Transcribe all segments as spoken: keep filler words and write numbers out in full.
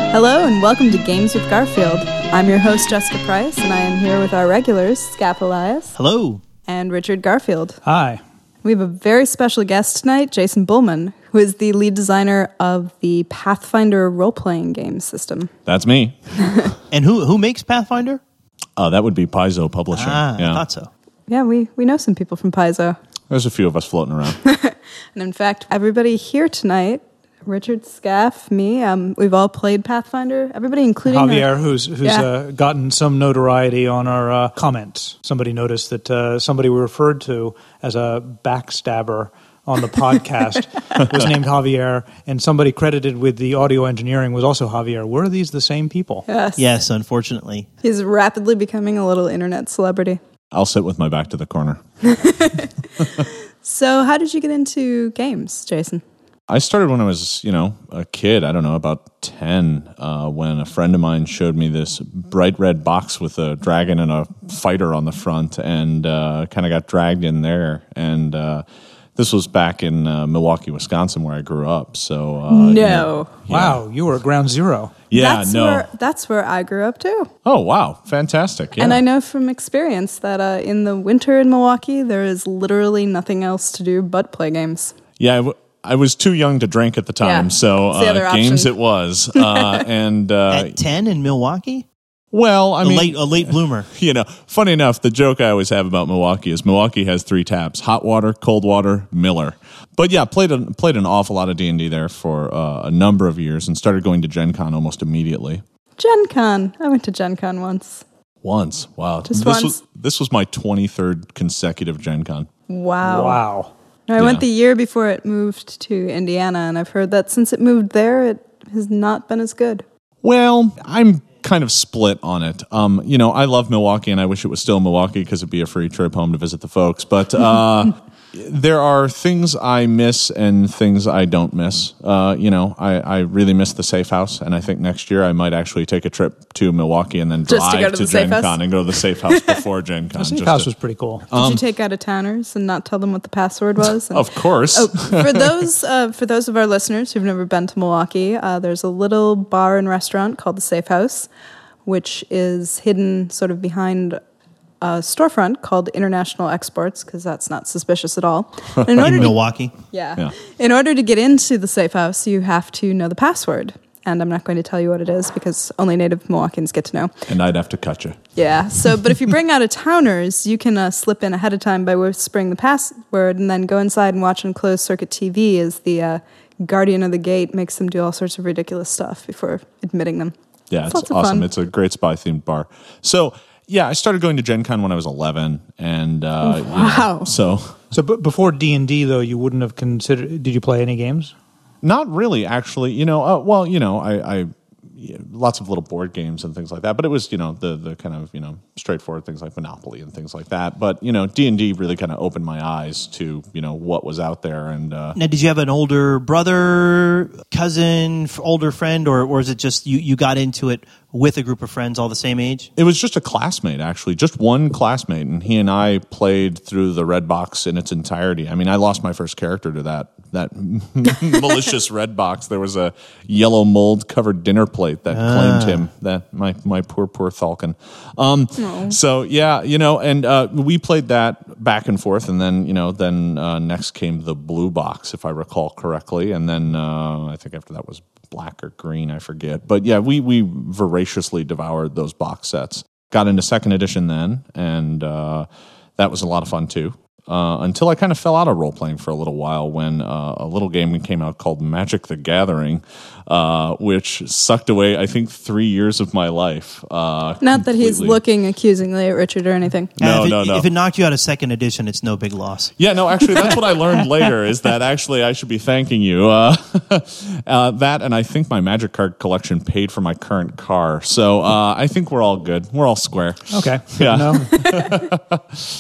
Hello and welcome to Games with Garfield. I'm your host, Jessica Price, and I am here with our regulars, Scap Elias. Hello. And Richard Garfield. Hi. We have a very special guest tonight, Jason Bullman, who is the lead designer of the Pathfinder role-playing game system. That's me. And who who makes Pathfinder? Uh, that would be Paizo Publishing. Ah, yeah. I thought so. Yeah, we, we know some people from Paizo. There's a few of us floating around. And in fact, everybody here tonight, Richard, Scaff, me, um, we've all played Pathfinder. Everybody, including Javier, our, who's who's Yeah. uh, gotten some notoriety on our uh, comments. Somebody noticed that uh, somebody we referred to as a backstabber on the podcast was named Javier, and somebody credited with the audio engineering was also Javier. Were these the same people? Yes. Yes, unfortunately. He's rapidly becoming a little internet celebrity. I'll sit with my back to the corner. So how did you get into games, Jason? I started when I was, you know, a kid, I don't know, about ten, uh, when a friend of mine showed me this bright red box with a dragon and a fighter on the front, and uh, kind of got dragged in there. And uh, this was back in uh, Milwaukee, Wisconsin, where I grew up. So uh, No. you know, yeah. Wow, you were at ground zero. Yeah, that's no. Where, that's where I grew up, too. Oh, wow. Fantastic. Yeah. And I know from experience that uh, in the winter in Milwaukee, there is literally nothing else to do but play games. Yeah, I, w- I was too young to drink at the time, Yeah, so it's the other uh, games option. it was. Uh, and uh, At ten in Milwaukee? well, I A mean, late a late bloomer. you know, funny enough, the joke I always have about Milwaukee is Milwaukee has three taps: hot water, cold water, Miller. But yeah, played a, played an awful lot of D and D there for uh, a number of years, and started going to Gen Con almost immediately. Gen Con. I went to Gen Con once. Once, wow! Just this once? was this was my twenty-third consecutive Gen Con. Wow. Wow. I Yeah. went the year before it moved to Indiana, and I've heard that since it moved there, it has not been as good. Well, I'm kind of split on it. Um, you know, I love Milwaukee, and I wish it was still Milwaukee because it'd be a free trip home to visit the folks. But uh, there are things I miss and things I don't miss. Uh, you know, I, I really miss the Safe House, and I think next year I might actually take a trip to Milwaukee and then Just to drive go to to, the Safe Gen House? Con and go to the Safe House before Gen Con. The safe just house to- was pretty cool. Did you take out a towners and not tell them what the password was? And- Of course. Oh, for those uh, for those of our listeners who've never been to Milwaukee, uh, there's a little bar and restaurant called the Safe House, which is hidden sort of behind a storefront called International Exports, because that's not suspicious at all. And in order In to, Milwaukee? yeah, Yeah. in order to get into the Safe House, you have to know the password. And I'm not going to tell you what it is because only native Milwaukeeans get to know. And I'd have to cut you. Yeah. So, but if you bring out a towners, you can uh, slip in ahead of time by whispering the password, and then go inside and watch on closed circuit T V as the uh, guardian of the gate makes them do all sorts of ridiculous stuff before admitting them. Yeah, It's it's, lots of awesome. fun. It's a great spy themed bar. So yeah, I started going to Gen Con when I was eleven, and uh, you know, Wow. so So b- before D and D, though, you wouldn't have considered... Did you play any games? not really, actually. You know, uh, well, you know, I, I yeah, lots of little board games and things like that. But it was, you know, the the kind of you know straightforward things like Monopoly and things like that. But you know, D and D really kind of opened my eyes to you know what was out there, and uh, Now, did you have an older brother, cousin, f- older friend, or, or is it just you, you got into it with a group of friends all the same age? it was just a classmate, actually, just one classmate, and he and I played through the red box in its entirety. I mean, I lost my first character to that that malicious red box. There was a yellow mold covered dinner plate that claimed him. That my my poor poor Falcon. Um, so yeah, you know, and uh, we played that back and forth, and then you know, then uh, next came the blue box, if I recall correctly, and then uh, I think after that was black or green, I forget. But yeah, we we voraciously devoured those box sets. Got into second edition then, and uh, that was a lot of fun too. Uh, until I kind of fell out of role playing for a little while when uh, a little game came out called Magic the Gathering, uh, which sucked away, I think, three years of my life. Uh, Not that he's completely. looking accusingly at Richard or anything. No, Uh, if it, no, no. If it knocked you out of second edition, it's no big loss. Yeah, no, actually, that's what I learned later, is that actually I should be thanking you. Uh, uh, that, and I think my Magic card collection paid for my current car. So uh, I think we're all good. We're all square. Okay. Yeah. No.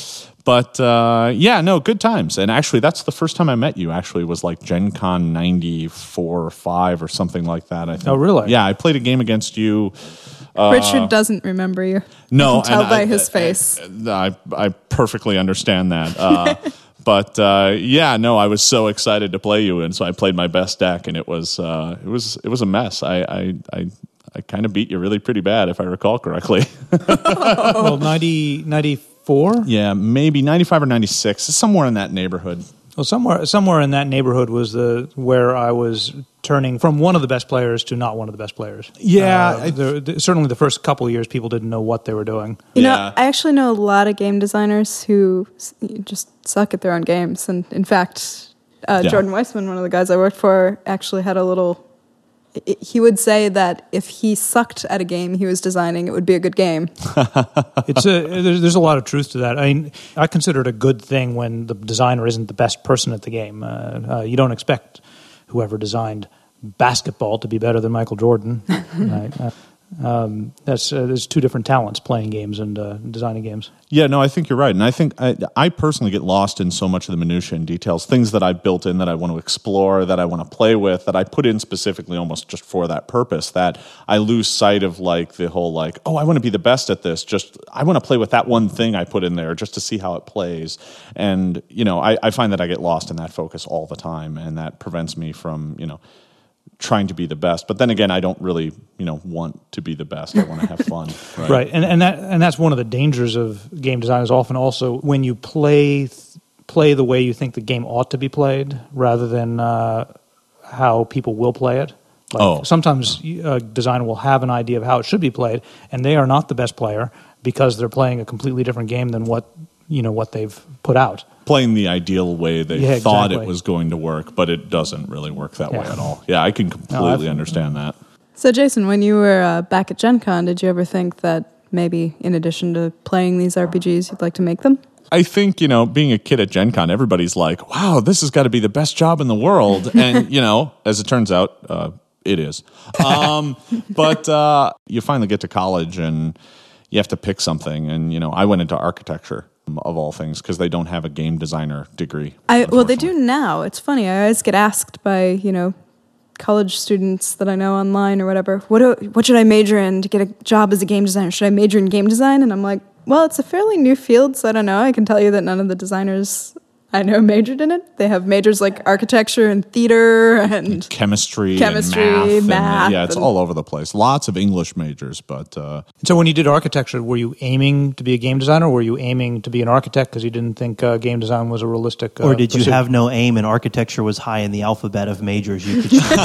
But uh, yeah, no, good times. And actually, that's the first time I met you. Actually, was like Gen Con ninety-four or five or something like that. I think. Oh, really? Yeah, I played a game against you. Richard doesn't remember you. No, I can tell and by I- his I- face. I, I perfectly understand that. Uh, but uh, yeah, no, I was so excited to play you, and so I played my best deck, and it was uh, it was it was a mess. I I. I I kind of beat you really pretty bad, if I recall correctly. Well, ninety, ninety-four? Yeah, maybe ninety-five or ninety-six, somewhere in that neighborhood. Well, somewhere somewhere in that neighborhood was the where I was turning from one of the best players to not one of the best players. Yeah, Uh, I- the, the, certainly the first couple of years, people didn't know what they were doing. You Yeah. know, I actually know a lot of game designers who s- just suck at their own games. And in fact, uh, Yeah. Jordan Weissman, one of the guys I worked for, actually had a little. i- He would say that if he sucked at a game he was designing, it would be a good game. It's a there's, there's a lot of truth to that. I mean, I consider it a good thing when the designer isn't the best person at the game. Uh, uh, you don't expect whoever designed basketball to be better than Michael Jordan. Right? Uh, um, that's uh, there's two different talents: playing games and uh, designing games. Yeah, no, I think you're right. And I think I, I personally get lost in so much of the minutiae and details, things that I've built in that I want to explore, that I want to play with, that I put in specifically almost just for that purpose, that I lose sight of like the whole like, oh, I want to be the best at this. Just, I want to play with that one thing I put in there just to see how it plays. And, you know, I, I find that I get lost in that focus all the time, and that prevents me from, you know, trying to be the best. But then again, I don't really, you know, want to be the best. I want to have fun. Right. Right, and and that and that's one of the dangers of game design is often also when you play play the way you think the game ought to be played, rather than uh, how people will play it. Like Oh. sometimes a designer will have an idea of how it should be played, and they are not the best player because they're playing a completely different game than what you know what they've put out. Playing the ideal way they Yeah, thought exactly. it was going to work, but it doesn't really work that way Yeah. at all. Yeah, I can completely I've- understand that. So, Jason, when you were uh, back at Gen Con, did you ever think that maybe in addition to playing these R P Gs, you'd like to make them? I think, you know, being a kid at Gen Con, everybody's like, wow, this has got to be the best job in the world. And, you know, as it turns out, uh, it is. Um, but uh, you finally get to college and you have to pick something. And, you know, I went into architecture, of all things, because they don't have a game designer degree. I, well, they do unfortunately. now. It's funny. I always get asked by, you know, college students that I know online or whatever, what do, what should I major in to get a job as a game designer? Should I major in game design? And I'm like, well, it's a fairly new field, so I don't know. I can tell you that none of the designers I know majored in it. They have majors like architecture and theater and Chemistry, Chemistry, and math. and- math, yeah, it's and- all over the place. Lots of English majors, but uh, So when you did architecture, were you aiming to be a game designer, or were you aiming to be an architect because you didn't think uh, game design was a realistic uh, Or did you pursuit? have no aim and architecture was high in the alphabet of majors you could choose?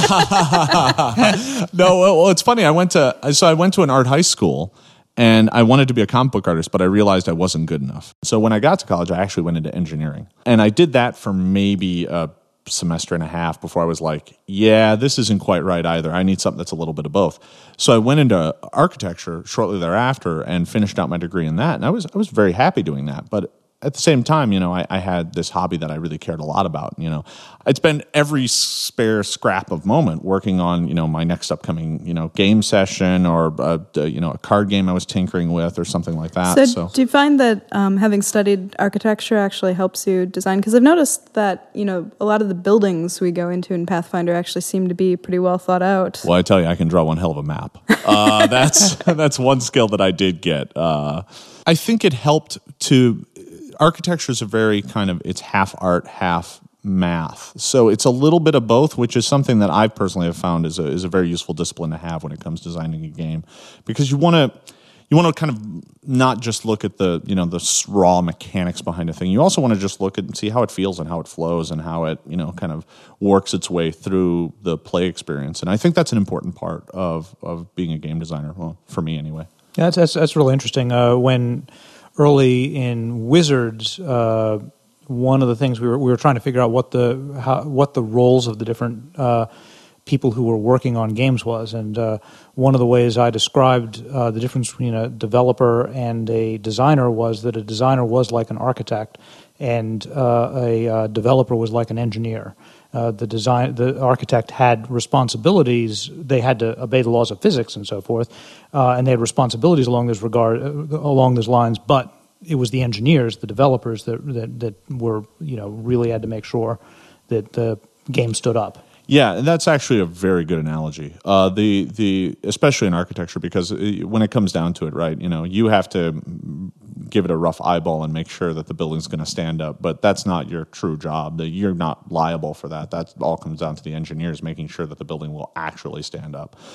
no, well, well, it's funny. I went to so I went to an art high school, and I wanted to be a comic book artist, but I realized I wasn't good enough. So when I got to college, I actually went into engineering, and I did that for maybe a semester and a half before I was like, yeah, this isn't quite right either. I need something that's a little bit of both. So I went into architecture shortly thereafter and finished out my degree in that, and I was I was very happy doing that, but at the same time, you know, I, I had this hobby that I really cared a lot about. You know, I'd spend every spare scrap of moment working on, you know, my next upcoming, you know, game session or, uh, you know, a card game I was tinkering with or something like that. So, So, do you find that um, having studied architecture actually helps you design? Because I've noticed that, you know, a lot of the buildings we go into in Pathfinder actually seem to be pretty well thought out. well, I tell you, I can draw one hell of a map. Uh, that's that's one skill that I did get. Uh, I think it helped to. Architecture is a very kind of, it's half art, half math. So it's a little bit of both, which is something that I personally have found is a, is a very useful discipline to have when it comes to designing a game. Because you want to you want to kind of not just look at the, you know, the raw mechanics behind a thing. You also want to just look at and see how it feels and how it flows and how it, you know, kind of works its way through the play experience. And I think that's an important part of, of being a game designer, well, for me anyway. Yeah, that's that's, that's really interesting. Uh, when early in Wizards, uh, one of the things we were we were trying to figure out what the how, what the roles of the different uh, people who were working on games was, and uh, one of the ways I described uh, the difference between a developer and a designer was that a designer was like an architect, and uh, a uh, developer was like an engineer. Uh, the design, the architect had responsibilities. They had to obey the laws of physics and so forth, uh, and they had responsibilities along this regard, uh, along those lines. But it was the engineers, the developers, that that that were, you know, really had to make sure that the game stood up. Yeah, and that's actually a very good analogy. Uh, the the especially in architecture, because when it comes down to it, right? You know, you have to give it a rough eyeball and make sure that the building's going to stand up. But that's not your true job. That you're not liable for that. That all comes down to the engineers making sure that the building will actually stand up.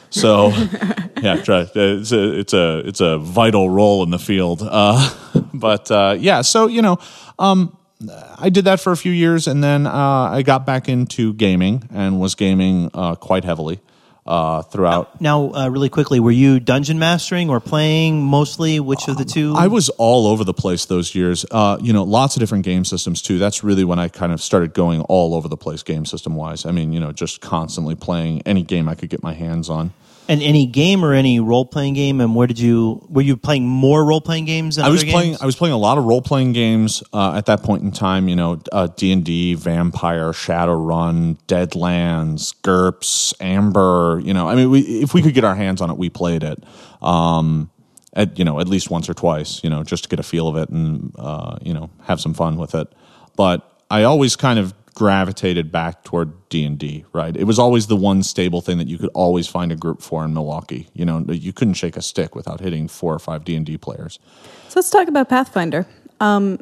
So, yeah, try, it's a it's a it's a vital role in the field. Uh, but uh, yeah, so you know, um, I did that for a few years, and then uh, I got back into gaming and was gaming uh, quite heavily. Uh, throughout. Now, uh, really quickly, were you dungeon mastering or playing mostly? Which of the two? I was all over the place those years. Uh, you know, lots of different game systems too. That's really when I kind of started going all over the place game system wise. I mean, you know, just constantly playing any game I could get my hands on. And any game or any role playing game, and where did you were you playing more role playing games than I was other playing. games? I was playing a lot of role playing games uh, at that point in time. You know, uh, D and D, Vampire, Shadowrun, Deadlands, GURPS, Amber. You know, I mean, we, if we could get our hands on it, we played it. Um, at you know, at least once or twice. You know, just to get a feel of it and uh, you know, have some fun with it. But I always kind of gravitated back toward D and D, right? It was always the one stable thing that you could always find a group for in Milwaukee. You know, you couldn't shake a stick without hitting four or five D and D players. So let's talk about Pathfinder. Um,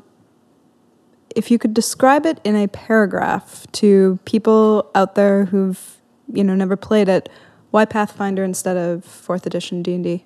if you could describe it in a paragraph to people out there who've, you know, never played it, why Pathfinder instead of fourth edition D and D?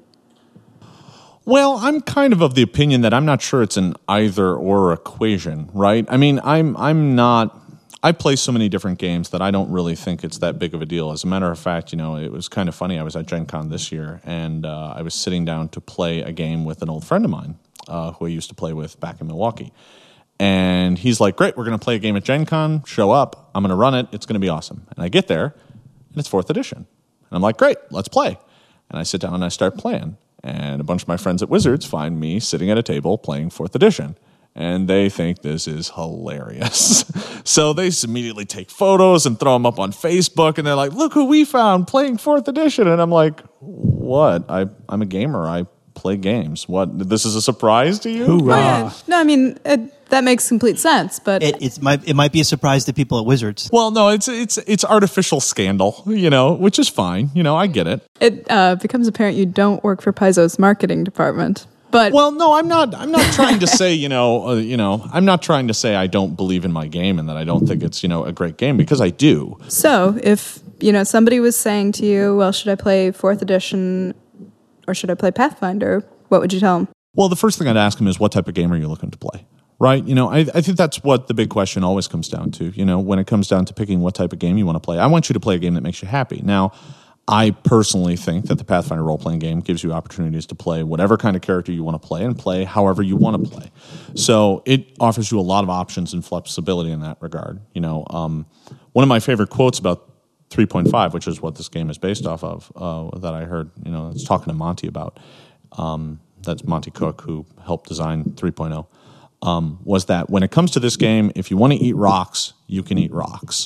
Well, I'm kind of of the opinion that I'm not sure it's an either or equation, right? I mean, I'm I'm not. I play so many different games that I don't really think it's that big of a deal. As a matter of fact, you know, it was kind of funny. I was at Gen Con this year, and uh, I was sitting down to play a game with an old friend of mine uh, who I used to play with back in Milwaukee. And he's like, great, we're going to play a game at Gen Con. Show up. I'm going to run it. It's going to be awesome. And I get there, and it's fourth edition. And I'm like, great, let's play. And I sit down and I start playing. And a bunch of my friends at Wizards find me sitting at a table playing fourth edition. And they think this is hilarious. So they immediately take photos and throw them up on Facebook. And they're like, look who we found playing fourth edition. And I'm like, what? I, I'm a gamer. I play games. What? This is a surprise to you? Hoorah. Oh, yeah. No, I mean, it, that makes complete sense. But It, it might it might be a surprise to people at Wizards. Well, no, it's it's it's artificial scandal, you know, which is fine. You know, I get it. it uh, becomes apparent you don't work for Paizo's marketing department. But Well, no, I'm not. I'm not trying to say, you know, uh, you know, I'm not trying to say I don't believe in my game and that I don't think it's, you know, a great game, because I do. So if, you know, somebody was saying to you, well, should I play fourth edition or should I play Pathfinder? What would you tell them? Well, the first thing I'd ask him is, what type of game are you looking to play? Right? You know, I, I think that's what the big question always comes down to. You know, when it comes down to picking what type of game you want to play, I want you to play a game that makes you happy. Now, I personally think that the Pathfinder role-playing game gives you opportunities to play whatever kind of character you want to play and play however you want to play. So it offers you a lot of options and flexibility in that regard. You know, um, one of my favorite quotes about three point five, which is what this game is based off of, uh, that I heard, you know, I was talking to Monty about, um, that's Monty Cook, who helped design three point oh, um, was that when it comes to this game, if you want to eat rocks, you can eat rocks.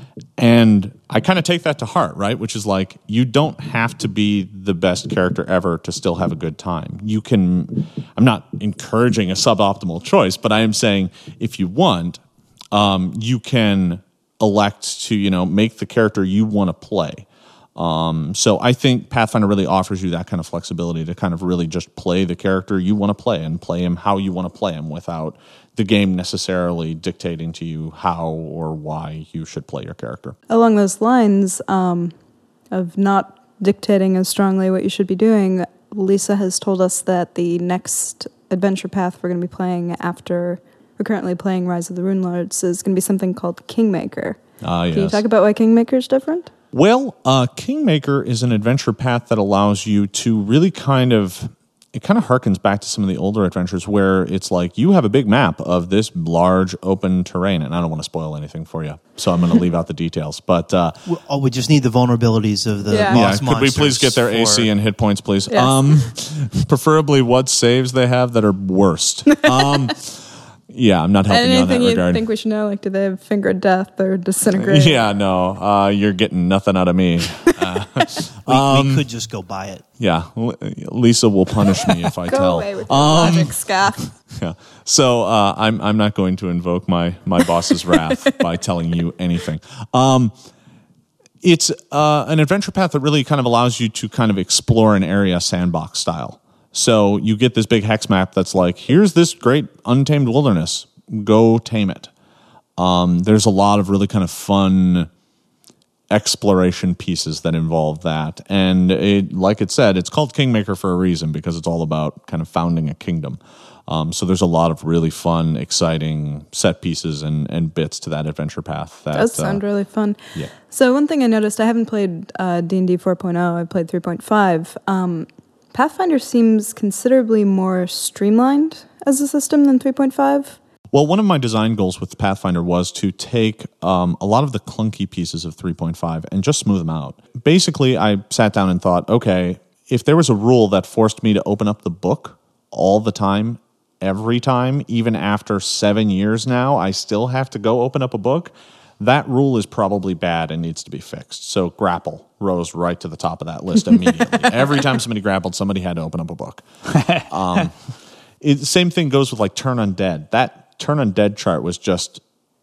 And I kind of take that to heart, right? Which is like, you don't have to be the best character ever to still have a good time. You can, I'm not encouraging a suboptimal choice, but I am saying if you want, um, you can elect to, you know, make the character you want to play. Um, so I think Pathfinder really offers you that kind of flexibility to kind of really just play the character you want to play and play him how you want to play him without the game necessarily dictating to you how or why you should play your character. Along those lines um, of not dictating as strongly what you should be doing, Lisa has told us that the next adventure path we're going to be playing after we're currently playing Rise of the Runelords is going to be something called Kingmaker. Ah, yes. Can you talk about why Kingmaker is different? Well, uh, Kingmaker is an adventure path that allows you to really kind of, it kind of harkens back to some of the older adventures where it's like you have a big map of this large open terrain, and I don't want to spoil anything for you, so I'm going to leave out the details. But uh, Well, oh, we just need the vulnerabilities of the Yeah. yeah, boss could we monsters please get their A C for- and hit points, please? Yes. Um, preferably what saves they have that are worst. Um, yeah, I'm not helping you on that Anything you regard. think we should know? Like, do they have finger death or disintegrate? Yeah, no, uh, you're getting nothing out of me. Uh, We, Um, we could just go buy it. yeah, L- Lisa will punish me if I Go tell. away with your logic, scaff. Yeah. So uh, I'm I'm not going to invoke my my boss's wrath by telling you anything. Um, it's uh, an adventure path that really kind of allows you to kind of explore an area sandbox style. So you get this big hex map that's like, here's this great untamed wilderness. Go tame it. Um, there's a lot of really kind of fun exploration pieces that involve that. And it, like it said, it's called Kingmaker for a reason, because it's all about kind of founding a kingdom. Um, so there's a lot of really fun, exciting set pieces and, and bits to that adventure path. That does sound uh, really fun. Yeah. So one thing I noticed, I haven't played uh, D and D four point oh, I've played three point five. Um, Pathfinder seems considerably more streamlined as a system than three point five. Well, one of my design goals with Pathfinder was to take um, a lot of the clunky pieces of three point five and just smooth them out. Basically, I sat down and thought, okay, if there was a rule that forced me to open up the book all the time, every time, even after seven years now, I still have to go open up a book, that rule is probably bad and needs to be fixed. So grapple rose right to the top of that list immediately. Every time somebody grappled, somebody had to open up a book. Um, it, same thing goes with like turn undead. That turn undead chart was just,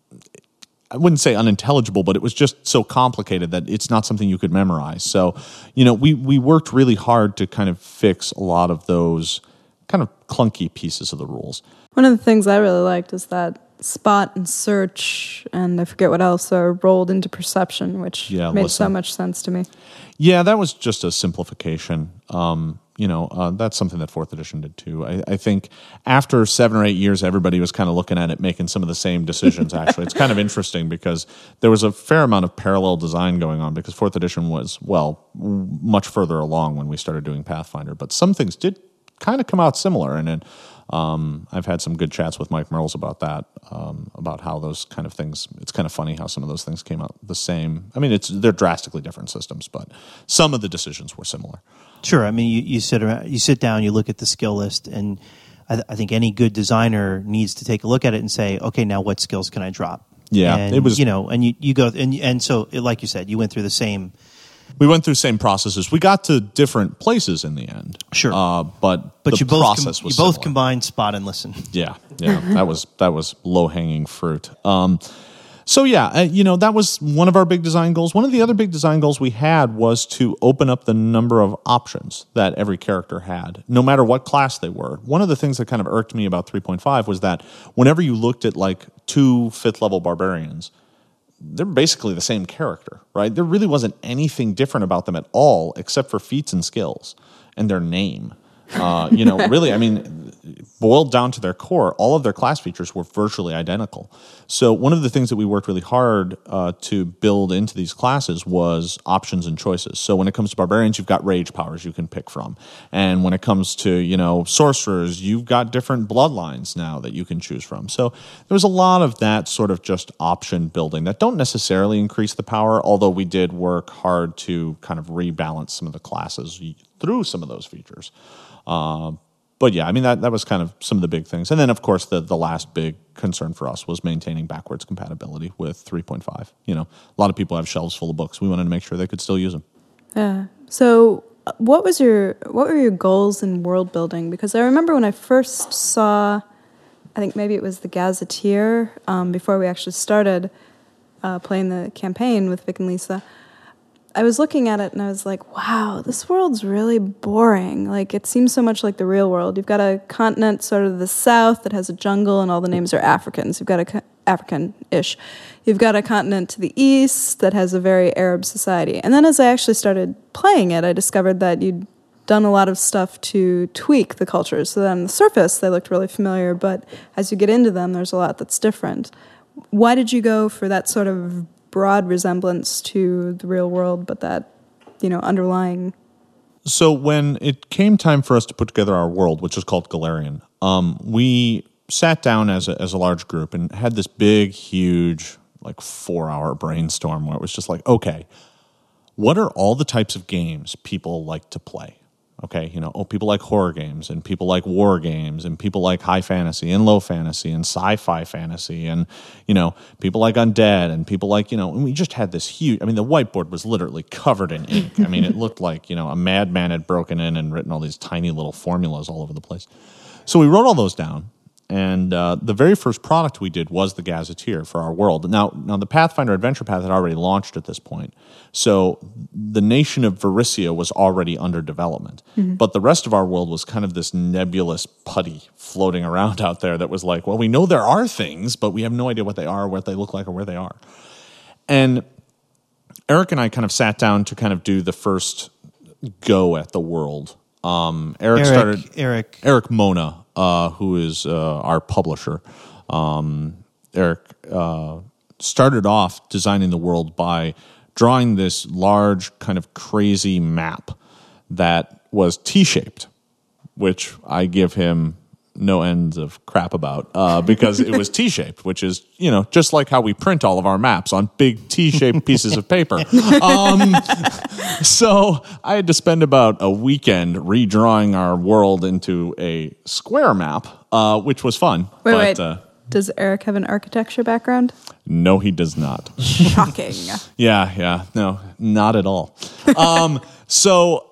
I wouldn't say unintelligible, but it was just so complicated that it's not something you could memorize. So, you know, we, we worked really hard to kind of fix a lot of those kind of clunky pieces of the rules. One of the things I really liked is that spot and search, and I forget what else, are rolled into perception, which Yeah, made listen. so much sense to me. Yeah, that was just a simplification. Um, you know, uh, that's something that fourth edition did too. I, I think after seven or eight years, everybody was kind of looking at it, making some of the same decisions, actually. It's kind of interesting because there was a fair amount of parallel design going on because fourth edition was, well, much further along when we started doing Pathfinder. But some things did kind of come out similar, and then um, I've had some good chats with Mike Merles about that, um, about how those kind of things. It's kind of funny how some of those things came out the same. I mean, it's they're drastically different systems, but some of the decisions were similar. Sure. I mean, you, you sit around, you sit down, you look at the skill list, and I, th- I think any good designer needs to take a look at it and say, okay, now what skills can I drop? Yeah, and, it was, you know, and you, you go and and so like you said, you went through the same. We went through the same processes. We got to different places in the end. Sure, uh, but but the you both process com- was you both similar. combined spot and listen. Yeah, yeah, that was that was low hanging fruit. Um, so yeah, uh, you know, that was one of our big design goals. One of the other big design goals we had was to open up the number of options that every character had, no matter what class they were. One of the things that kind of irked me about three point five was that whenever you looked at like two fifth level barbarians, they're basically the same character, right? There really wasn't anything different about them at all, except for feats and skills and their name. Uh, you know, really, I mean, boiled down to their core, all of their class features were virtually identical. So one of the things that we worked really hard uh, to build into these classes was options and choices. So when it comes to barbarians, you've got rage powers you can pick from. And when it comes to, you know, sorcerers, you've got different bloodlines now that you can choose from. So there was a lot of that sort of just option building that don't necessarily increase the power, although we did work hard to kind of rebalance some of the classes through some of those features. Uh, but yeah, I mean, that, that was kind of some of the big things. And then, of course, the, the last big concern for us was maintaining backwards compatibility with three point five. You know, a lot of people have shelves full of books. We wanted to make sure they could still use them. Yeah. So uh, what was your what were your goals in world building? Because I remember when I first saw, I think maybe it was the Gazetteer, um, before we actually started uh, playing the campaign with Vic and Lisa, I was looking at it and I was like, wow, this world's really boring. Like, it seems so much like the real world. You've got a continent sort of the south that has a jungle and all the names are Africans. You've got a co- African-ish. You've got a continent to the east that has a very Arab society. And then as I actually started playing it, I discovered that you'd done a lot of stuff to tweak the cultures. So that on the surface, they looked really familiar, but as you get into them, there's a lot that's different. Why did you go for that sort of broad resemblance to the real world, but that, you know, underlying? So when it came time for us to put together our world, which is called Golarion, um, we sat down as a, as a large group and had this big, huge, like four-hour brainstorm where it was just like, okay, what are all the types of games people like to play? Okay, you know, oh, people like horror games, and people like war games, and people like high fantasy and low fantasy and sci-fi fantasy, and, you know, people like undead, and people like, you know, and we just had this huge, I mean, the whiteboard was literally covered in ink. I mean, it looked like, you know, a madman had broken in and written all these tiny little formulas all over the place. So we wrote all those down, and uh, the very first product we did was the Gazetteer for our world. Now, now the Pathfinder Adventure Path had already launched at this point, so the nation of Varisia was already under development. Mm-hmm. But the rest of our world was kind of this nebulous putty floating around out there that was like, well, we know there are things, but we have no idea what they are, what they look like, or where they are. And Eric and I kind of sat down to kind of do the first go at the world. Um, Eric, Eric started Eric Eric Mona, uh, who is uh, our publisher. Um, Eric uh, started off designing the world by drawing this large, kind of crazy map that was T-shaped, which I give him no ends of crap about uh, because it was T-shaped, which is, you know, just like how we print all of our maps on big T-shaped pieces of paper. Um, so I had to spend about a weekend redrawing our world into a square map, uh, which was fun. Wait, but, wait. Uh, Does Eric have an architecture background? no, he does not. Shocking. Yeah, yeah, no, not at all. Um, so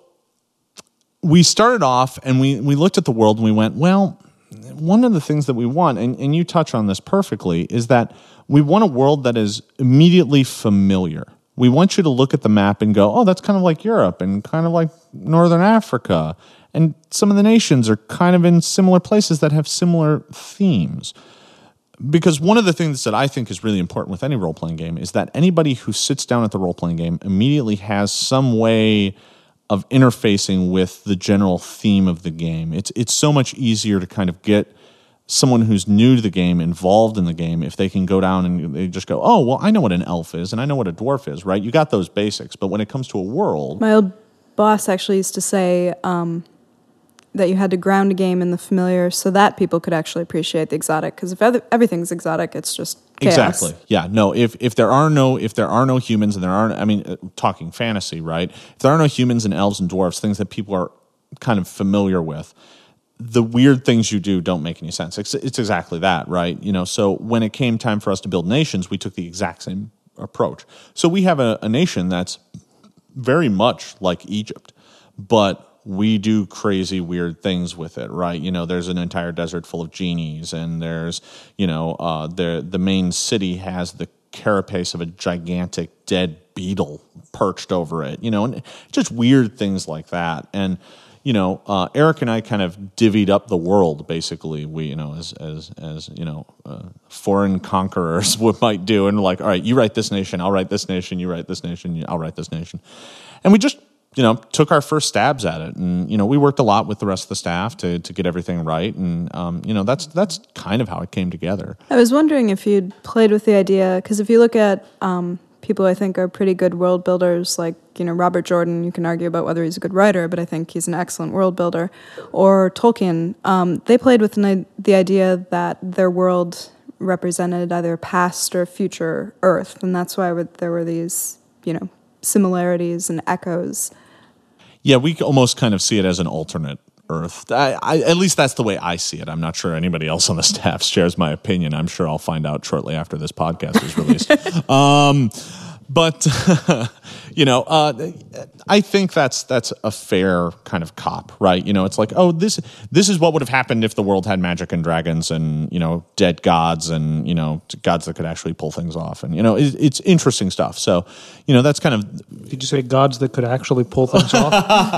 we started off and we, we looked at the world and we went, well, one of the things that we want, and, and you touch on this perfectly, is that we want a world that is immediately familiar. We want you to look at the map and go, oh, that's kind of like Europe and kind of like Northern Africa. And some of the nations are kind of in similar places that have similar themes. Because one of the things that I think is really important with any role-playing game is that anybody who sits down at the role-playing game immediately has some way of interfacing with the general theme of the game. It's it's so much easier to kind of get someone who's new to the game involved in the game if they can go down and they just go, oh, well, I know what an elf is and I know what a dwarf is, right? You got those basics. But when it comes to a world... My old boss actually used to say um, that you had to ground a game in the familiar so that people could actually appreciate the exotic. Because if other, everything's exotic, it's just chaos. Exactly. Yeah. No. If if there are no if there are no humans and there aren't, I mean, uh, talking fantasy, right? If there are no humans and elves and dwarves, things that people are kind of familiar with, the weird things you do don't make any sense. It's, it's exactly that, right? You know. So when it came time for us to build nations, we took the exact same approach. So we have a, a nation that's very much like Egypt, but we do crazy weird things with it, right? You know, there's an entire desert full of genies, and there's, you know, uh, the the main city has the carapace of a gigantic dead beetle perched over it, you know, and just weird things like that. And, you know, uh, Eric and I kind of divvied up the world, basically, we, you know, as, as, as you know, uh, foreign conquerors would might do. And like, all right, you write this nation, I'll write this nation, you write this nation, I'll write this nation. And we just, you know, took our first stabs at it. And, you know, we worked a lot with the rest of the staff to to get everything right. And, um, you know, that's that's kind of how it came together. I was wondering if you'd played with the idea, because if you look at um, people I think are pretty good world builders, like, you know, Robert Jordan, you can argue about whether he's a good writer, but I think he's an excellent world builder, or Tolkien, um, they played with an, the idea that their world represented either past or future Earth. And that's why there were these, you know, similarities and echoes. Yeah, we almost kind of see it as an alternate Earth. I, I, at least that's the way I see it. I'm not sure anybody else on the staff shares my opinion. I'm sure I'll find out shortly after this podcast is released. um, but, you know, uh, I think that's that's a fair kind of cop, right? You know, it's like, oh, this this is what would have happened if the world had magic and dragons and, you know, dead gods and, you know, gods that could actually pull things off. And, you know, it, it's interesting stuff. So, you know, that's kind of... Did you say gods that could actually pull things off?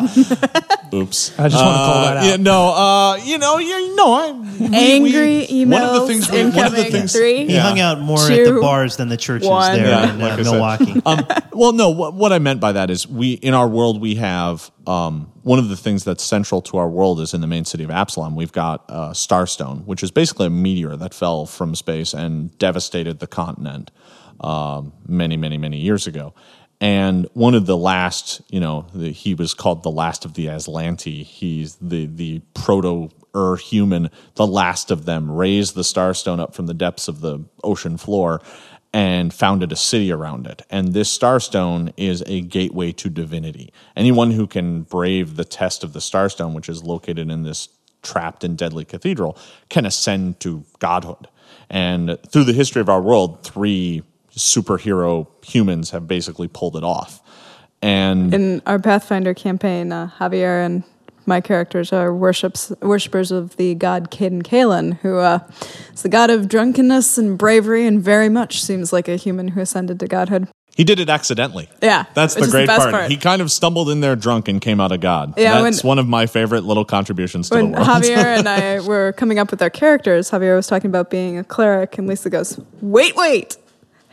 Oops. I just want to call that out. Yeah, no, uh, you know, yeah, no, I... Angry emails one of the things we, one of the incoming. things, Three. He Yeah. hung out more Two, at the bars than the churches one. there Yeah, in like uh, I said. Milwaukee. Um, well, no, what, what I meant by that is we, in our world, we have um, one of the things that's central to our world is in the main city of Absalom. We've got uh, Starstone, which is basically a meteor that fell from space and devastated the continent um, many, many, many years ago. And one of the last, you know, the, he was called the last of the Aslanti. He's the the proto-Ur human, the last of them, raised the Starstone up from the depths of the ocean floor and founded a city around it. And this Starstone is a gateway to divinity. Anyone who can brave the test of the Starstone, which is located in this trapped and deadly cathedral, can ascend to godhood. And through the history of our world, three superhero humans have basically pulled it off. And In our Pathfinder campaign, uh, Javier and my characters are worships worshippers of the god Caden Kalen, who uh, is the god of drunkenness and bravery, and very much seems like a human who ascended to godhood. he did it accidentally. Yeah, That's which the is great best part. part. He kind of stumbled in there drunk and came out a god. Yeah, That's when- one of my favorite little contributions to When the world. Javier and I were coming up with our characters, Javier was talking about being a cleric, and Lisa goes, "Wait, wait,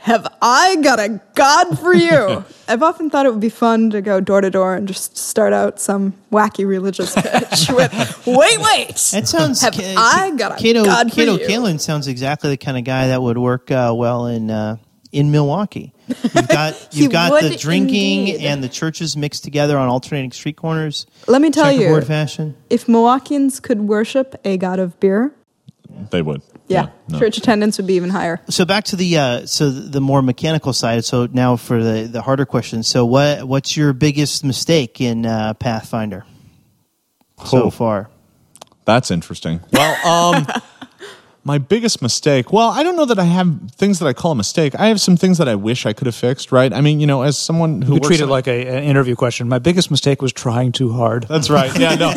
have I got a god for you? I've often thought it would be fun to go door to door and just start out some wacky religious pitch with, wait, wait. That sounds. Have K- I got a Kato, god for Kato you? Kalin sounds exactly the kind of guy that would work uh, well in uh, in Milwaukee. You've got He you've got would the drinking indeed. and the churches mixed together on alternating street corners. Let me tell you, Checkerboard fashion. if Milwaukeeans could worship a god of beer, They would. yeah, no. church attendance would be even higher. So back to the uh, so the more mechanical side. So now for the, the harder question. So what what's your biggest mistake in uh, Pathfinder so Oh. far? That's interesting. Well, um, my biggest mistake. Well, I don't know that I have things that I call a mistake. I have some things that I wish I could have fixed. Right? I mean, you know, as someone who We works treat it on- like a, an interview question. My biggest mistake was trying too hard. That's right. Yeah, no.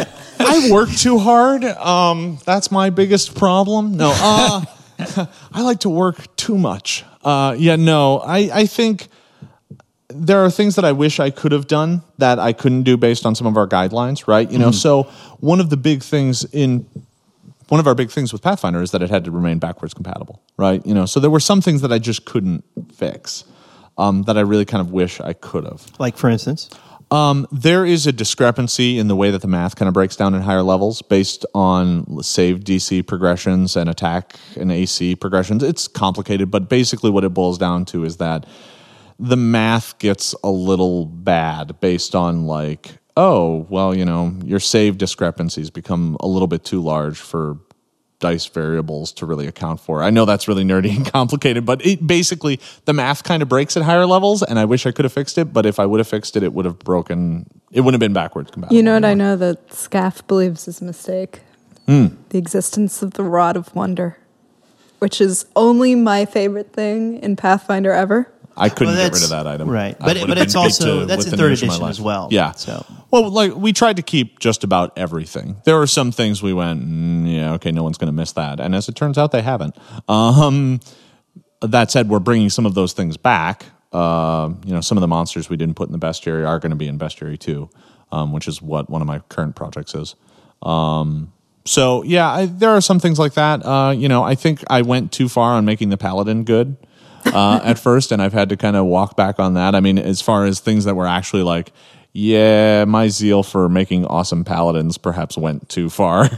I work too hard. Um, that's my biggest problem. No, uh, I like to work too much. Uh, yeah, no. I, I think there are things that I wish I could have done that I couldn't do based on some of our guidelines, right? You know, so one of the big things in one of our big things with Pathfinder is that it had to remain backwards compatible, right? You know, so there were some things that I just couldn't fix um, that I really kind of wish I could have. Like for instance, Um, there is a discrepancy in the way that the math kind of breaks down in higher levels based on save D C progressions and attack and A C progressions. It's complicated, but basically what it boils down to is that the math gets a little bad based on like, oh, well, you know, your save discrepancies become a little bit too large for dice variables to really account for. I know that's really nerdy and complicated, but it basically the math kind of breaks at higher levels, and I wish I could have fixed it, but if I would have fixed it, it would have broken, it wouldn't have been backwards compatible. You know what I anymore. know that Scaff believes is a mistake? Hmm. The existence of the Rod of Wonder, which is only my favorite thing in Pathfinder ever. I couldn't Well, get rid that's- of that item. right. I But- would but have it's been beat also- to that's within in third reach of my edition life. as well, Yeah. so. Well, like we tried to keep just about everything. There were some things we went, mm, yeah, okay, no one's going to miss that, and as it turns out, they haven't. Um, that said, we're bringing some of those things back. Uh, you know, some of the monsters we didn't put in the bestiary are going to be in bestiary too, um, which is what one of my current projects is. Um, so yeah, I, there are some things like that. Uh, you know, I think I went too far on making the paladin good. uh, at first, and I've had to kind of walk back on that. I mean, as far as things that were actually like, yeah, my zeal for making awesome paladins perhaps went too far.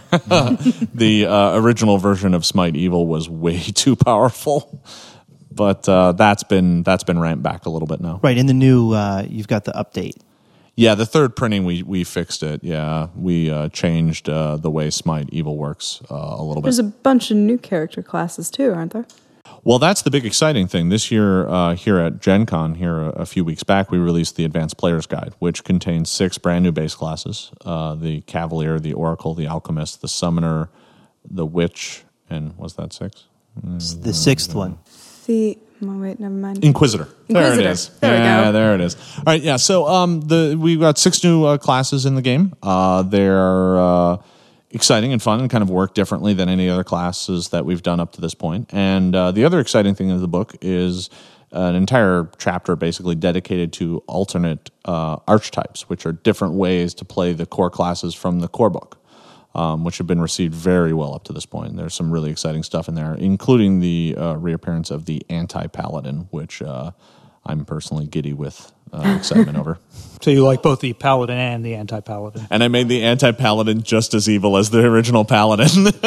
The uh, original version of Smite Evil was way too powerful, but uh, that's been that's been ramped back a little bit now. right in the new, uh, you've got the update. Yeah, the third printing we we fixed it. Yeah, we uh, changed uh, the way Smite Evil works uh, a little bit. There's a bunch of new character classes too, aren't there? Well, that's the big exciting thing. This year, uh, here at Gen Con, here a, a few weeks back, we released the Advanced Player's Guide, which contains six brand new base classes. Uh, the Cavalier, the Oracle, the Alchemist, the Summoner, the Witch, and was that six? The sixth one. The oh, wait, never mind. Inquisitor. There it Inquisitor. is. There we yeah, go. there it is. All right, yeah. So um, the we've got six new uh, classes in the game. Uh, they're uh, exciting and fun and kind of work differently than any other classes that we've done up to this point. And uh, the other exciting thing in the book is an entire chapter basically dedicated to alternate uh, archetypes, which are different ways to play the core classes from the core book, um, which have been received very well up to this point. There's some really exciting stuff in there, including the uh, reappearance of the anti-paladin, which uh, I'm personally giddy with uh, excitement over. So you like both the paladin and the anti-paladin. And I made the anti-paladin just as evil as the original paladin.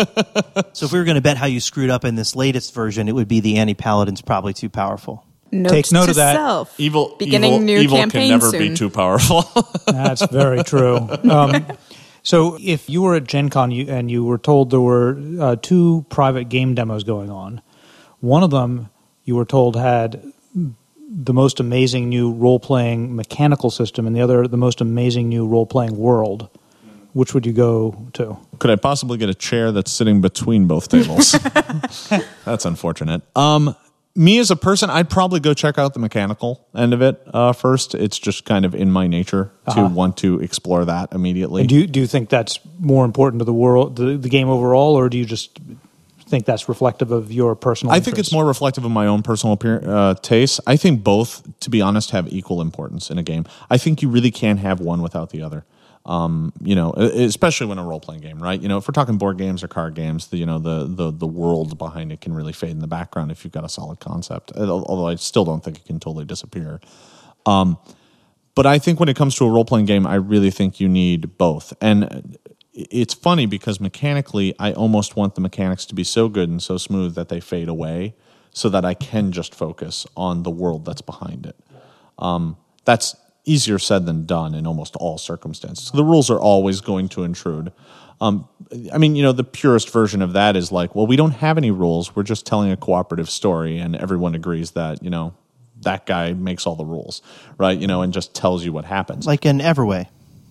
So if we were going to bet how you screwed up in this latest version, it would be the anti-paladin's probably too powerful. Note Take note to of that. Self. evil Beginning evil, new evil campaign can never soon. be too powerful. That's very true. Um, so if you were at Gen Con you, and you were told there were uh, two private game demos going on, one of them you were told had the most amazing new role-playing mechanical system, and the other the most amazing new role-playing world, which would you go to? Could I possibly get a chair that's sitting between both tables? That's unfortunate. Um, me as a person, I'd probably go check out the mechanical end of it uh, first. It's just kind of in my nature Uh-huh. to want to explore that immediately. And do you, do you think that's more important to the world, the, the game overall, or do you just think that's reflective of your personal I think interests? it's more reflective of my own personal appear- uh, tastes. I think both, to be honest, have equal importance in a game. I think you really can't have one without the other. Um, you know, especially when a role playing game, right? You know, if we're talking board games or card games, the, you know, the the the world behind it can really fade in the background if you've got a solid concept. Although I still don't think it can totally disappear. Um, but I think when it comes to a role playing game, I really think you need both. And it's funny because mechanically, I almost want the mechanics to be so good and so smooth that they fade away, so that I can just focus on the world that's behind it. Um, that's easier said than done in almost all circumstances. The rules are always going to intrude. Um, I mean, you know, the purest version of that is like, well, we don't have any rules. We're just telling a cooperative story, and everyone agrees that, you know, that guy makes all the rules, right? You know, and just tells you what happens. Like in Everway.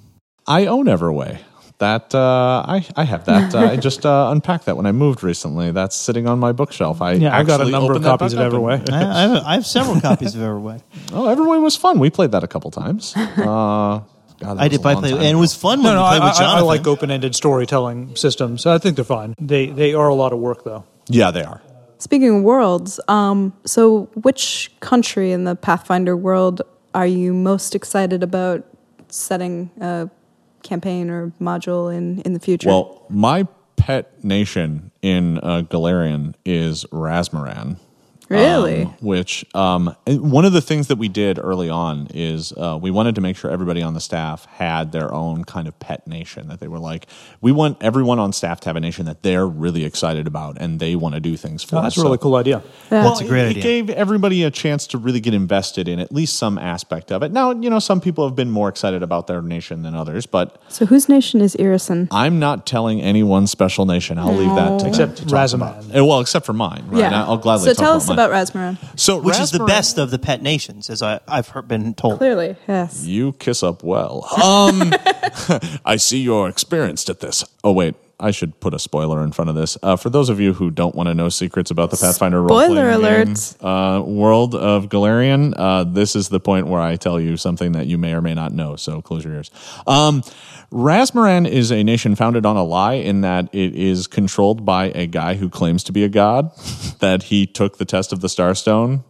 I own Everway. That uh, I I have that. Uh, I just uh, unpacked that when I moved recently. That's sitting on my bookshelf. I yeah, I got a number of that copies of back up Everway. and- I, I, have, I have several copies of Everway. Oh, Everway was fun. We played that a couple times. Uh, God, that I was did a play, long play time and it ago. was fun No, when no, you I, played with I, Jonathan. I like open-ended storytelling systems. I think they're fine. They they are a lot of work, though. Yeah, they are. Speaking of worlds, um, so which country in the Pathfinder world are you most excited about setting a campaign or module in, in the future? Well, my pet nation in uh, Galarian is Razmaran. Really? Um, which um, one of the things that we did early on is uh, we wanted to make sure everybody on the staff had their own kind of pet nation, that they were like, we want everyone on staff to have a nation that they're really excited about and they want to do things for. Oh, that's a So- really cool idea. Yeah. That's a great it, idea. It gave everybody a chance to really get invested in at least some aspect of it. Now, you know, some people have been more excited about their nation than others, but So whose nation is Irison? I'm not telling any one special nation. I'll leave that to Except them to talk about. Razaman. Uh, Well, except for mine, right? Yeah. I'll gladly So talk tell about us mine. about Razmaran. So Which is the Razmaran- best of the pet nations, as I, I've heard, been told. Clearly, yes. You kiss up well. Um, I see you're experienced at this. Oh, wait. I should put a spoiler in front of this. Uh, for those of you who don't want to know secrets about the Pathfinder Spoiler role-playing game, alert. uh, world of Galarian, uh, this is the point where I tell you something that you may or may not know, so close your ears. Um, Razmaran is a nation founded on a lie in that it is controlled by a guy who claims to be a god, that he took the test of the Starstone,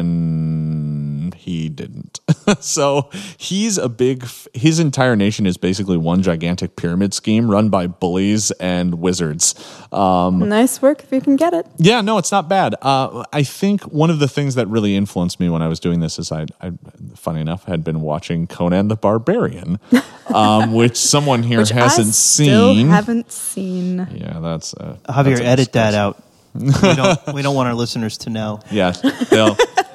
and he didn't. So he's a big, f- his entire nation is basically one gigantic pyramid scheme run by bullies and wizards. Um, Nice work if you can get it. yeah, no, it's not bad. Uh, I think one of the things that really influenced me when I was doing this is I, I funny enough, had been watching Conan the Barbarian, um, which someone here Which hasn't I still seen. haven't seen. Yeah, that's uh, Javier, that's a edit that disgrace. out. we don't. We don't want our listeners to know. Yeah, they'll.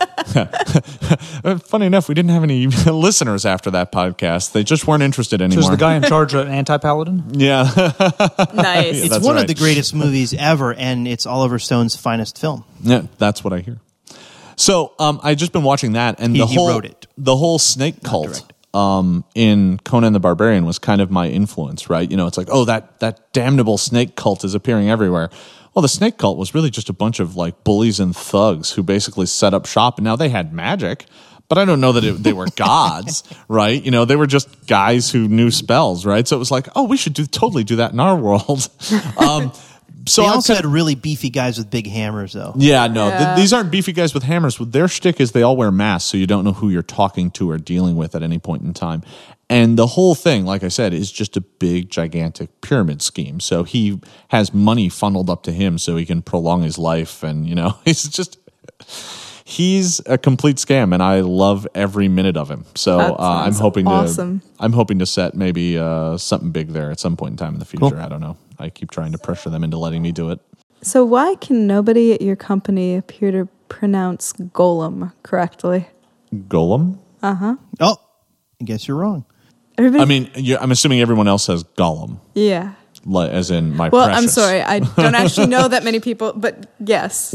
Funny enough, we didn't have any listeners after that podcast. They just weren't interested So anymore. is the guy in charge an anti-paladin? Yeah. Nice. It's That's one right. of the greatest movies ever, and it's Oliver Stone's finest film. Yeah, that's what I hear. So um, I just been watching that, and He- the he whole wrote it. the whole snake cult direct. um, in Conan the Barbarian was kind of my influence, right? You know, it's like, oh, that that damnable snake cult is appearing everywhere. Well, the snake cult was really just a bunch of like bullies and thugs who basically set up shop, and now they had magic. But I don't know that it, they were gods, right? You know, they were just guys who knew spells, right? So it was like, oh, we should do totally do that in our world. Um, so They I'm also kind had really beefy guys with big hammers, though. yeah, no, th- Yeah. these aren't beefy guys with hammers. Their shtick is they all wear masks, so you don't know who you're talking to or dealing with at any point in time. And the whole thing, like I said, is just a big, gigantic pyramid scheme. So he has money funneled up to him so he can prolong his life. And, you know, it's just, he's a complete scam, and I love every minute of him. So That uh, I'm sounds hoping awesome. to, I'm hoping to set maybe uh, something big there at some point in time in the future. Cool. I don't know. I keep trying to pressure them into letting me do it. So why can nobody at your company appear to pronounce golem correctly? Golem? Oh, I guess you're wrong. Everybody, I mean, you I'm assuming everyone else says Gollum, yeah. like, as in my Well, precious. I'm sorry. I don't actually know that many people, but yes.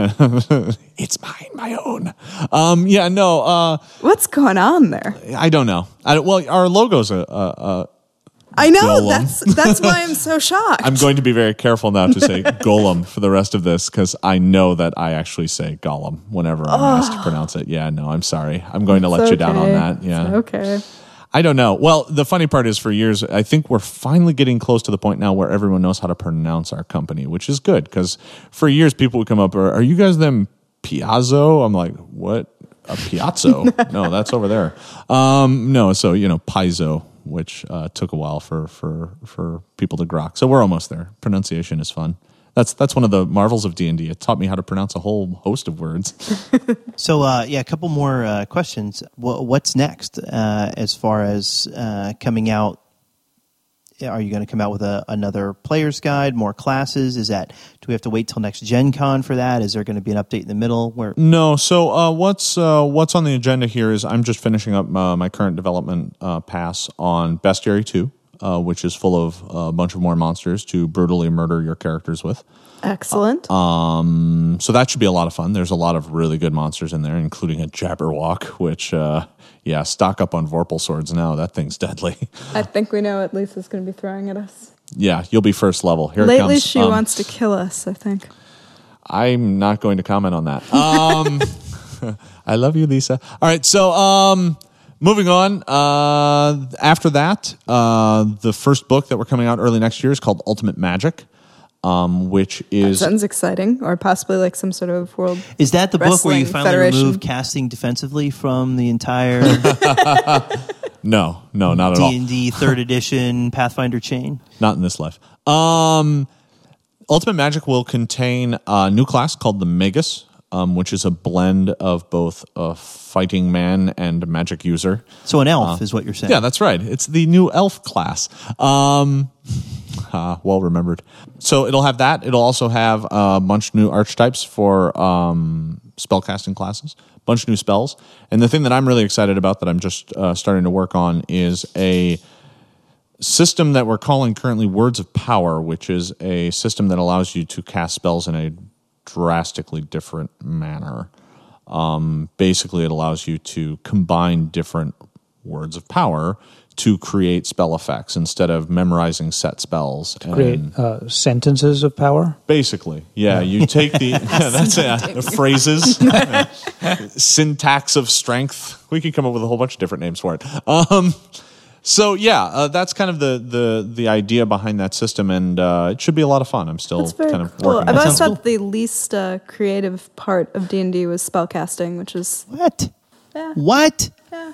It's mine, my own. Um, yeah, no, uh, What's going on there? I don't know. I don't, well, our logo's a, a, a. I know Golem. that's that's why I'm so shocked. I'm going to be very careful now to say Golem for the rest of this because I know that I actually say Gollum whenever I'm asked to pronounce it. Yeah, no, I'm sorry. I'm going to let It's you down on okay. that. Yeah. It's okay. I don't know. Well, the funny part is for years, I think we're finally getting close to the point now where everyone knows how to pronounce our company, which is good because for years people would come up, are, are you guys them Piazzo? I'm like, what? A Piazzo? No, that's over there. Um, no, so, you know, Paizo which uh, took a while for, for, for people to grok. So we're almost there. Pronunciation is fun. That's that's one of the marvels of D and D. It taught me how to pronounce a whole host of words. So, uh, yeah, a couple more uh, questions. W- what's next uh, as far as uh, coming out? Are you going to come out with a, another player's guide, more classes? Is that, do we have to wait till next Gen Con for that? Is there going to be an update in the middle? Where No, so uh, what's uh, what's on the agenda here is I'm just finishing up uh, my current development uh, pass on Bestiary two, uh, which is full of a bunch of more monsters to brutally murder your characters with. Excellent. Um, so that should be a lot of fun. There's a lot of really good monsters in there, including a Jabberwock, which, uh, yeah, stock up on Vorpal swords now. That thing's deadly. I think we know what Lisa's going to be throwing at us. Yeah, you'll be first level. Here Lately, it comes. she Um, wants to kill us, I think. I'm not going to comment on that. Um, I love you, Lisa. All right, so um, moving on. Uh, after that, uh, the first book that we're coming out early next year is called Ultimate Magic, um, which is Sounds exciting, or possibly like some sort of world. is that the book where you Wrestling finally Federation. remove casting defensively from the entire no, no, not at all. D and D third edition Pathfinder chain? Not in this life. Um, Ultimate Magic will contain a new class called the Magus, um, which is a blend of both a fighting man and a magic user. So an elf is what you're saying. Yeah, that's right. It's the new elf class. Um, ah, well remembered. So it'll have that. It'll also have a bunch of new archetypes for um, spellcasting classes, a bunch of new spells. And the thing that I'm really excited about that I'm just uh, starting to work on is a system that we're calling currently Words of Power, which is a system that allows you to cast spells in a drastically different manner. Um, basically, it allows you to combine different words of power to create spell effects instead of memorizing set spells. And Create uh, sentences of power. basically, yeah, you take the that's uh, phrases, syntax of strength. We could come up with a whole bunch of different names for it. Um, so yeah, uh, that's kind of the, the the idea behind that system, and uh, it should be a lot of fun. I'm still That's very kind of cool. working. I've on always it. thought the least uh, creative part of D and D was spellcasting, which is What? Yeah. What? yeah.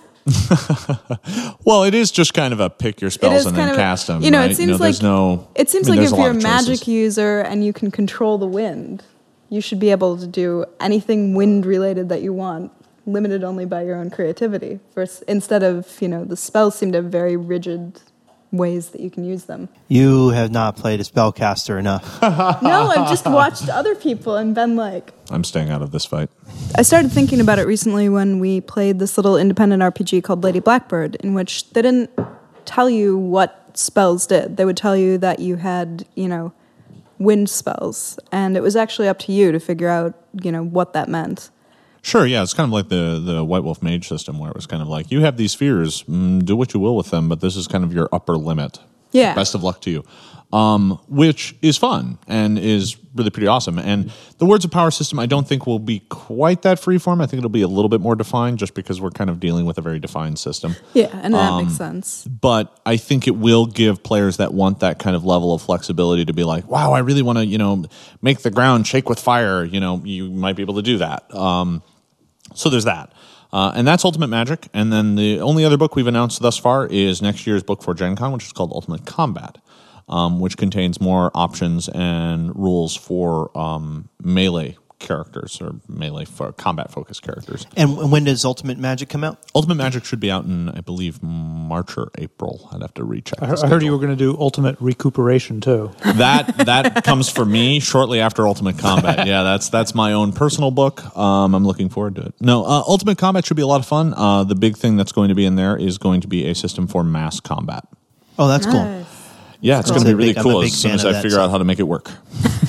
Well, it is just kind of a pick your It spells is and kind then of a- cast them. You know, right? it seems you know, there's like no. it seems I mean, like there's if a lot you're a of magic choices. user and you can control the wind, you should be able to do anything wind related that you want, limited only by your own creativity. First, instead of you know, the spells seem to have very rigid ways that you can use them. You have not played a spellcaster enough. No, I've just watched other people and been like, I'm staying out of this fight. I started thinking about it recently when we played this little independent R P G called Lady Blackbird, in which they didn't tell you what spells did. They would tell you that you had, you know, wind spells, and it was actually up to you to figure out, you know, what that meant. Sure, yeah, it's kind of like the the White Wolf Mage system, where it was kind of like you have these spheres, mm, do what you will with them, but this is kind of your upper limit. Yeah. Best of luck to you. Um, which is fun and is really pretty awesome. And the Words of Power system, I don't think will be quite that freeform. I think it'll be a little bit more defined, just because we're kind of dealing with a very defined system. Yeah, and that Um, makes sense. But I think it will give players that want that kind of level of flexibility to be like, wow, I really want to, you know, make the ground shake with fire. You know, you might be able to do that. Um, so there's that. Uh, and that's Ultimate Magic. And then the only other book we've announced thus far is next year's book for Gen Con, which is called Ultimate Combat, um, which contains more options and rules for um, melee characters or melee for combat focused characters. And when does Ultimate Magic come out? Ultimate Magic should be out in, I believe, March or April. I'd have to recheck. I the heard, I heard you schedule. were going to do ultimate recuperation too. That that comes for me shortly after Ultimate Combat. Yeah, that's that's my own personal book. Um, I'm looking forward to it. No, uh, Ultimate Combat should be a lot of fun. Uh, the big thing that's going to be in there is going to be a system for mass combat. Oh, that's cool. Nice. Yeah, it's Cool. going to be I'm a really big- I'm a cool big as soon fan as of I that figure out stuff. how to make it work.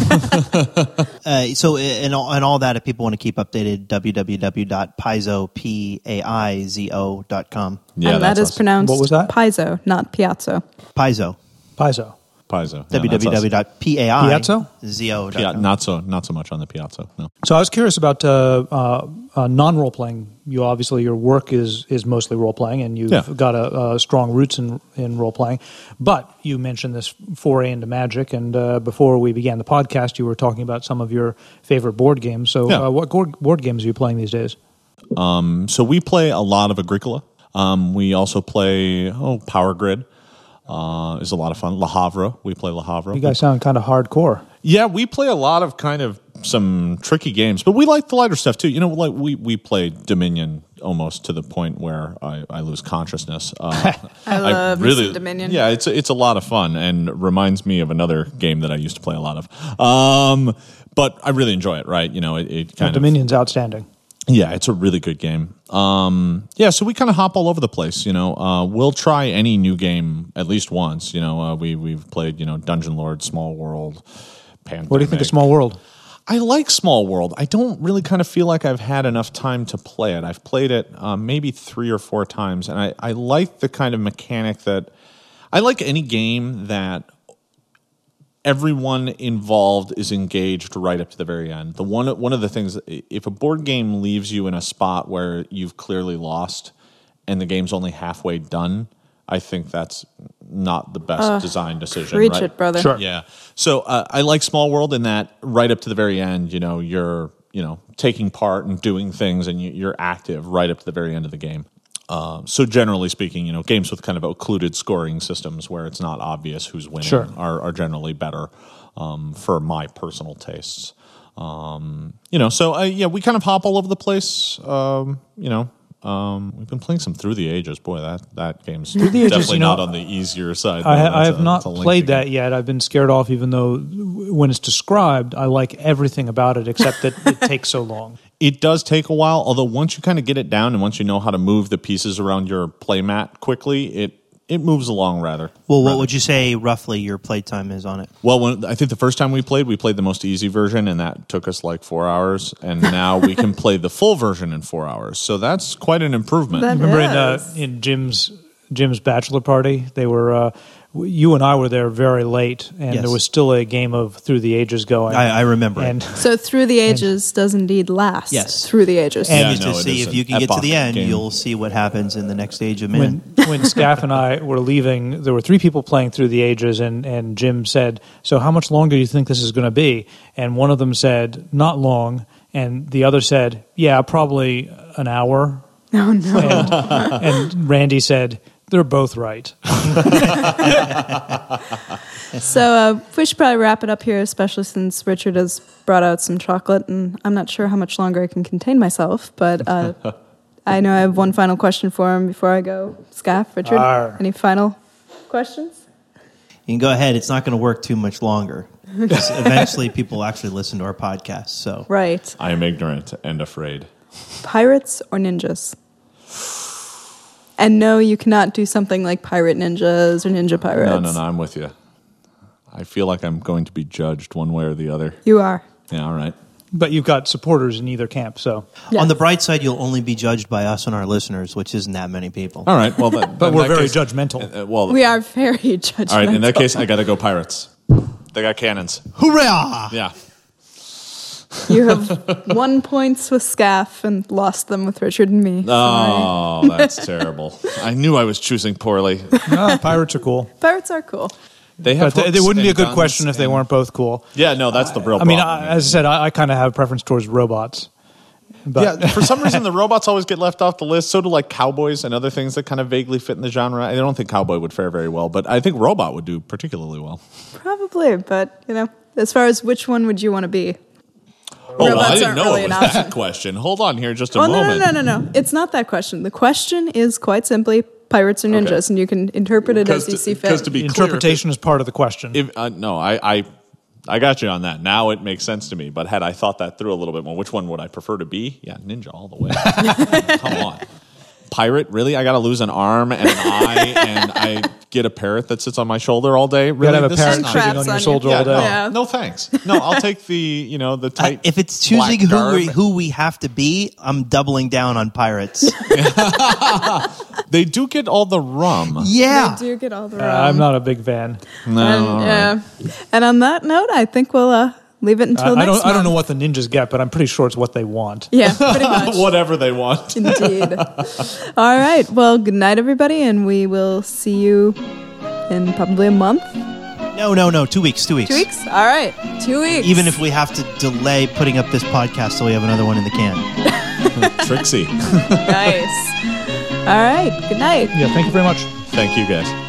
Uh, so, uh, and all, and all that, if people want to keep updated, w w w dot paizo, P A I Z O dot com. Yeah, and that that's is us. pronounced What was that? Paizo, not Piazzo. Paizo. Paizo. Paizo. Yeah, w that's w w us. dot P A I Piazzo? Z O dot Pia- com. not so not so much on the Piazza. No. So I was curious about uh, uh, uh, non-role playing. You obviously your work is is mostly role playing, and you've Yeah. got a, a strong roots in in role playing. But you mentioned this foray into Magic, and uh, before we began the podcast, you were talking about some of your favorite board games. So, Yeah. uh, what board, board games are you playing these days? So we play a lot of Agricola. Um, we also play oh Power Grid. Uh, is a lot of fun. Le Havre. We play Le Havre. You guys sound kind of hardcore. Yeah, we play a lot of kind of some tricky games, but we like the lighter stuff too. You know, like we, we play Dominion almost to the point where I, I lose consciousness. Uh, I love me some Dominion. Yeah, it's it's a lot of fun and reminds me of another game that I used to play a lot of. Um, but I really enjoy it. Right? You know, it, it kind well, of Dominion's outstanding. Yeah, it's a really good game. Um, yeah, so we kind of hop all over the place. You know, uh, we'll try any new game at least once. You know, uh, we we've played you know Dungeon Lord, Small World, Pandemic. What do you think of Small World? I like Small World. I don't really kind of feel like I've had enough time to play it. I've played it um, maybe three or four times, and I, I like the kind of mechanic that I like any game that everyone involved is engaged right up to the very end. The one one of the things, if a board game leaves you in a spot where you've clearly lost and the game's only halfway done, I think that's not the best uh, design decision. Preach right? it, brother. Sure. Yeah. So uh, I like Small World in that right up to the very end, you know, you're you know taking part and doing things, and you, you're active right up to the very end of the game. Uh, so generally speaking, you know, games with kind of occluded scoring systems where it's not obvious who's winning sure. are, are generally better um, for my personal tastes. Um, you know, so uh, yeah, we kind of hop all over the place. Um, you know, um, we've been playing some Through the Ages. Boy, that that game's Through the Ages, definitely you know, not on the easier side. I, though. I have a, not played that game. yet. I've been scared off, even though when it's described, I like everything about it except that it takes so long. It does take a while, although once you kind of get it down and once you know how to move the pieces around your playmat quickly, it it moves along rather. Well, what rather. would you say roughly your playtime is on it? Well, when, I think the first time we played, we played the most easy version, and that took us like four hours. And now we can play the full version in four hours. So that's quite an improvement. That Remember in, uh, is. in Jim's Jim's bachelor party, they were uh, you and I were there very late, and Yes. there was still a game of Through the Ages going. I, I remember and it. So Through the Ages does indeed last. Yes. Through the Ages. And- Yeah, Just no, to it see is if an you can get to the epoch end, game. you'll see what happens in the next Age of Man. when when Scaff and I were leaving, there were three people playing Through the Ages, and, and Jim said, "So how much longer do you think this is going to be?" And one of them said, "Not long," and the other said, "Yeah, probably an hour." Oh, no. And, and Randy said, "They're both right." So uh, we should probably wrap it up here, especially since Richard has brought out some chocolate, and I'm not sure how much longer I can contain myself, but uh, I know I have one final question for him before I go. Scaff, Richard, Arr. any final questions? You can go ahead. It's not going to work too much longer. 'Cause eventually people actually listen to our podcast. So Right. I am ignorant and afraid. Pirates or ninjas? And no, you cannot do something like pirate ninjas or ninja pirates. No, no, no, I'm with you. I feel like I'm going to be judged one way or the other. You are. Yeah, all right. But you've got supporters in either camp, so. Yes. on the bright side, you'll only be judged by us and our listeners, which isn't that many people. All right. Well, that, But in we're that very case- judgmental. Uh, well, We are very judgmental. all right. In that case, I got to go Pirates. They got cannons. Hoorah! Yeah. You have won points with Scaff and lost them with Richard and me. Sorry. Oh, that's terrible. I knew I was choosing poorly. No, pirates are cool. Pirates are cool. They have. But they, they hooks wouldn't be a and good guns question if they and- weren't both cool. Yeah, no, that's the real I mean, problem. I, as I said, I, I kind of have a preference towards robots. But yeah, for some reason the robots always get left off the list. So do like cowboys and other things that kind of vaguely fit in the genre. I don't think cowboy would fare very well, but I think robot would do particularly well. Probably, but, you know, as far as which one would you want to be? Oh, well, Robots I didn't aren't know really it an was that option. question. Hold on here just a Well, no, moment. no, no, no, no. It's not that question. The question is quite simply pirates or ninjas, Okay. and you can interpret it as Because you to- see because fit. to be clear, interpretation is part of the question. If, uh, no, I, I, I got you on that. Now it makes sense to me. But had I thought that through a little bit more, which one would I prefer to be? Yeah, ninja all the way. Come on. Pirate? Really? I got to lose an arm and an eye, and I get a parrot that sits on my shoulder all day? Really? have a This parrot is not- Traps sitting on your on shoulder you. all Yeah, day. no, Yeah. no thanks. No, I'll take the, you know, the I, tight. if it's black choosing who garb. we, who we have to be, I'm doubling down on pirates. They do get all the rum. Yeah. They do get all the Uh, wrong. I'm not a big fan. No, And, all right. yeah. And on that note, I think we'll uh, leave it I, until I next don't. I don't know month. what the ninjas get, but I'm pretty sure it's what they want. Yeah, pretty much. Whatever they want. Indeed. All right. Well, good night, everybody, and we will see you in probably a month. No, no, no. Two weeks. Two weeks. Two weeks? All right. Two weeks. Even if we have to delay putting up this podcast so we have another one in the can. Trixie. Nice. All right. Good night. Yeah, thank you very much. Thank you, guys.